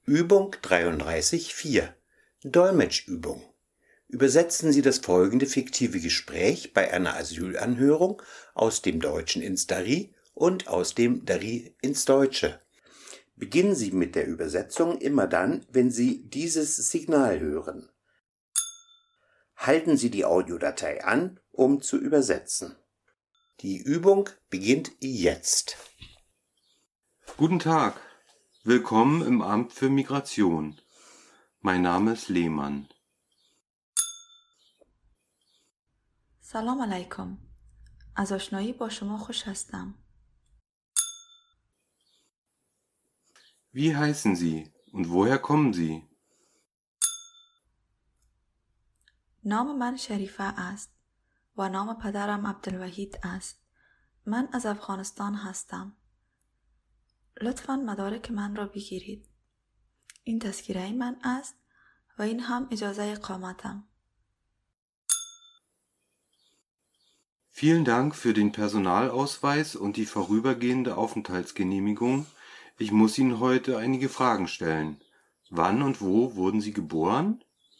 Übung 33.4 Dolmetschübung. Übersetzen Sie das folgende fiktive Gespräch bei einer Asylanhörung aus dem Deutschen ins Dari und aus dem Dari ins Deutsche. Beginnen Sie mit der Übersetzung immer dann, wenn Sie dieses Signal hören. Halten Sie die Audiodatei an, um zu übersetzen. Die Übung beginnt jetzt. Guten Tag, willkommen im Amt für Migration. Mein Name ist Lehmann. سلام علیکم. از آشنایی با شما خوش هستم. Wie heißen Sie und woher kommen Sie? نام من شریفه است و نام پدرم عبدالوحید است. من از افغانستان هستم. لطفاً مدارک من را بگیرید. این تذکره من است و این هم اجازه اقامتم. Vielen Dank für den Personalausweis und die vorübergehende Aufenthaltsgenehmigung. Ich muss Ihnen heute einige Fragen stellen. Wann und wo wurden Sie geboren?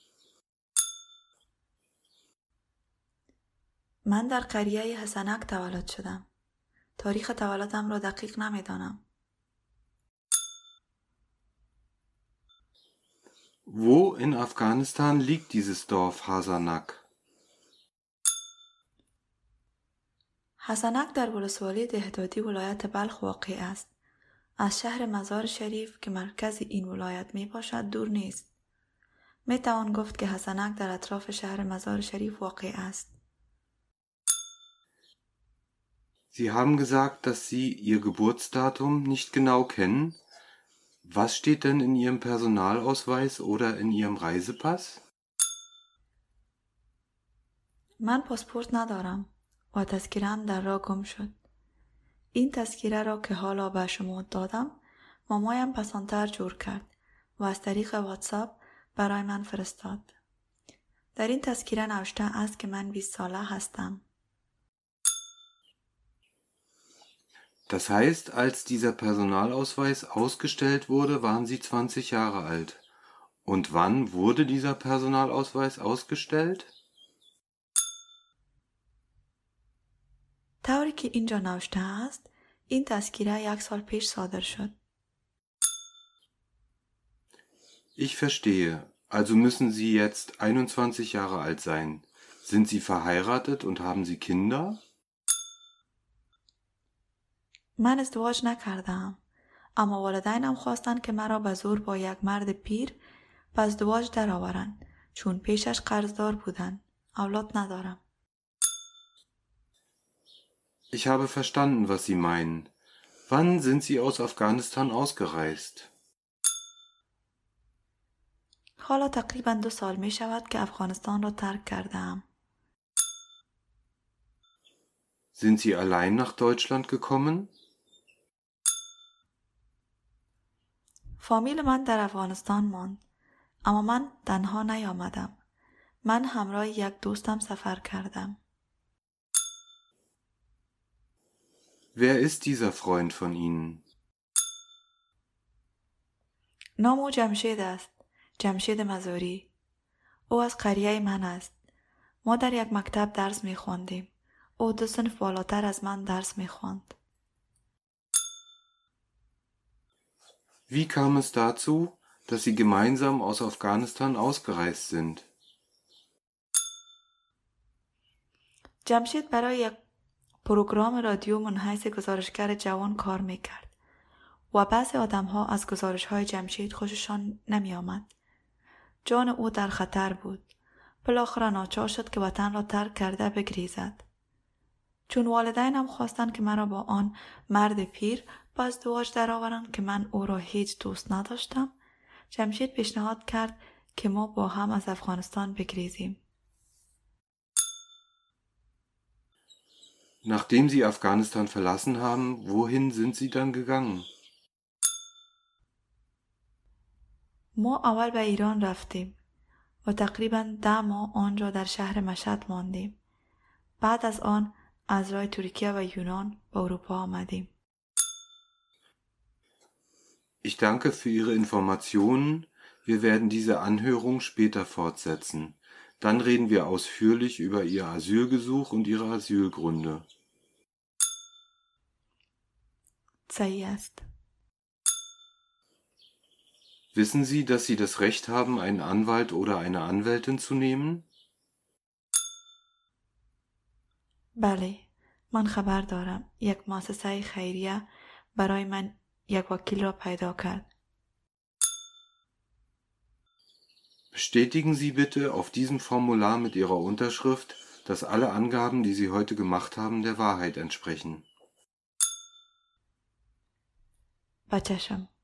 من در قریه حسنک تولد شدم. تاریخ تولدم را دقیق نمیدانم. Wo in Afghanistan liegt dieses Dorf Hasanak? حسنک در ولسوالی دهدادی ولایت بلخ واقع است. از شهر مزار شریف که مرکز این ولایت می باشد دور نیست. می توان گفت که حسنک در اطراف شهر مزار شریف واقع است. Sie haben gesagt, dass Sie Ihr Geburtsdatum nicht genau kennen. Was steht denn in Ihrem Personalausweis oder in Ihrem Reisepass? من پاسپورت ندارم و تذکره‌ام در راه گم شد. این تذکره را که حالا به شما دادم مامایم پسانتر جور کرد و از طریق واتساپ برای من فرستاد. در این تذکره نوشته است که من 20 ساله هستم. Das heißt, als dieser Personalausweis ausgestellt wurde, waren Sie 20 Jahre alt. Und wann wurde dieser Personalausweis ausgestellt? طوری که اینجا نوشته است این تذکره 1 سال پیش صادر شد. Ich verstehe. Also müssen Sie jetzt 21 Jahre alt sein. Sind Sie verheiratet und haben Sie Kinder? من ازدواج نکردم اما والدینم خواستند که مرا به زور با یک مرد پیر به ازدواج درآورند چون پیشش قرضدار بودند. اولاد ندارم. Ich habe verstanden, was Sie meinen. Wann sind Sie aus Afghanistan ausgereist? حالا تقریباً 2 سال می شود که افغانستان را ترک کردم. Sind Sie allein nach Deutschland gekommen? فامیل من در افغانستان ماند اما من تنها نیامدم. من همراه یک دوستم سفر کردم. Wer ist dieser Freund von Ihnen? نام او جمشید است. جمشید مزاری. او از قریه من است. ما در یک مکتب درس می خواندیم. او 2 صنف بالاتر از من درس می خواند. Wie kam es dazu, dass Sie gemeinsam aus Afghanistan ausgereist sind? جمشید برای یک پروگرام رادیو منحیث گزارشگر جوان کار می کرد و بعضی آدم ها از گزارش های جمشید خوششان نمی آمد. جان او در خطر بود. بالاخره ناچار شد که وطن را ترک کرده بگریزد. چون والدینم خواستند که مرا با آن مرد پیر به ازدواج درآورند که من او را هیچ دوست نداشتم، جمشید پیشنهاد کرد که ما با هم از افغانستان بگریزیم. Nachdem Sie Afghanistan verlassen haben, wohin sind Sie dann gegangen? ما اول به ایران رفتیم و تقریباً 10 ماه آنجا در شهر مشهد ماندیم. بعد از آن از راه ترکیه و یونان به اروپا آمدیم. Ich danke für Ihre Informationen. Wir werden diese Anhörung später fortsetzen. Dann reden wir ausführlich über Ihr Asylgesuch und Ihre Asylgründe. صحیح است. Wissen Sie, dass Sie das Recht haben, einen Anwalt oder eine Anwältin zu nehmen? بله، من خبر دارم. یک مؤسسه خیریه برای من یک وکیل را پیدا کرد. Bestätigen Sie bitte auf diesem Formular mit Ihrer Unterschrift, dass alle Angaben, die Sie heute gemacht haben, der Wahrheit entsprechen. با چشم.